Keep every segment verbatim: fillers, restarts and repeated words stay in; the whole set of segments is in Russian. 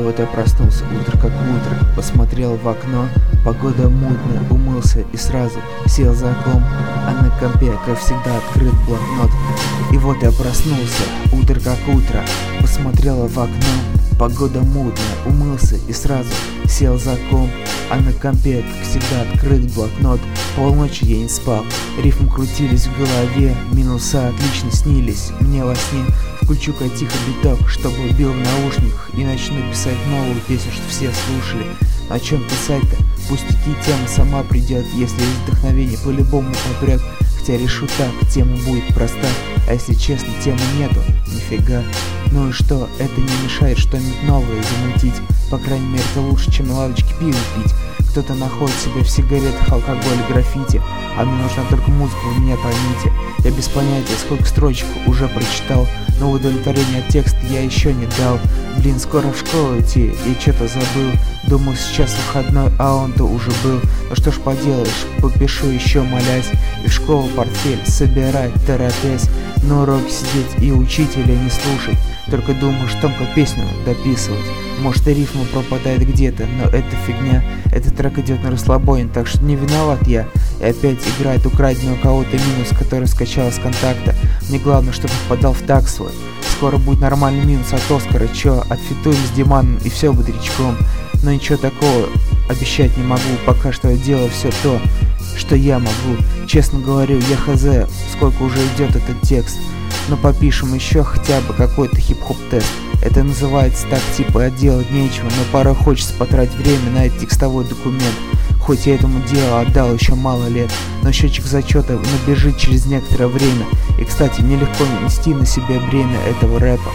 вот я проснулся, утро как утро, посмотрел в окно, погода мутная, умылся и сразу сел за комп, а на компе, как всегда, открыт блокнот. И вот я проснулся, утро как утро, посмотрел в окно, погода мутная, умылся и сразу сел за комп, а на компе, как всегда, открыт блокнот. Полночи я не спал, рифмы крутились в голове, минуса отлично снились мне во сне. Включу-ка тихо биток, чтобы бил в наушниках, и начну писать новую песню, что все слушали. О чем писать-то? Пустяки, тема сама придет, если есть вдохновение, по-любому попрет. Хотя решу так, тема будет проста, а если честно, темы нету, нифига. Ну и что, это не мешает что-нибудь новое замутить, по крайней мере это лучше, чем на лавочке пиво пить. Кто-то находит себя в сигаретах, алкоголе, граффити, а мне нужна только музыка, вы меня поймите. Я без понятия, сколько строчек уже прочитал, но удовлетворение от текста я еще не дал. Блин, скоро в школу идти, я что-то забыл. Думал, сейчас выходной, а он-то уже был. Ну что ж поделаешь, попишу еще молясь, и в школу портфель собирать торопясь. На уроке сидеть и учителя не слушать, только думаю, что там как песню дописывать. Может и рифма пропадает где-то, но это фигня. Этот трек идет на расслабоне, так что не виноват я. И опять играет украденный у кого-то минус, который скачал с контакта. Мне главное, чтобы попадал в так свой. Скоро будет нормальный минус от Оскара, чё, отфитуем с Диманом и все бодрячком. Но ничего такого обещать не могу, пока что я делаю все то, что я могу. Честно говорю, я хз, сколько уже идет этот текст. Но попишем еще хотя бы какой-то хип-хоп тест. Это называется так, типа, делать нечего, но порой хочется потратить время на этот текстовой документ. Хоть я этому делу отдал еще мало лет, но счетчик зачета набежит через некоторое время. И, кстати, нелегко нести на себе бремя этого рэпа.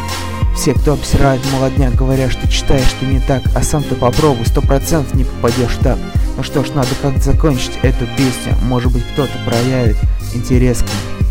Все, кто обсирает молодняк, говорят, что читаешь ты не так, а сам ты попробуй, сто процентов не попадешь так. Ну что ж, надо как-то закончить эту песню, может быть кто-то проявит интерес к ней.